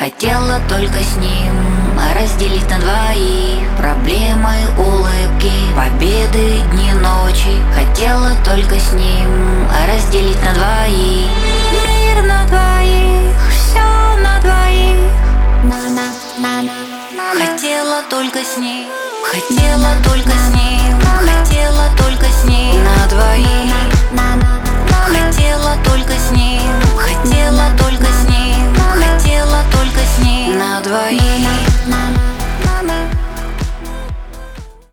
Хотела только с ним разделить на двоих проблемы, улыбки, победы, дни, ночи. Хотела только с ним разделить на двоих. Мир на двоих, все на двоих. Хотела только с ним, хотела только с ним, хотела только с ним на двоих. Хотела только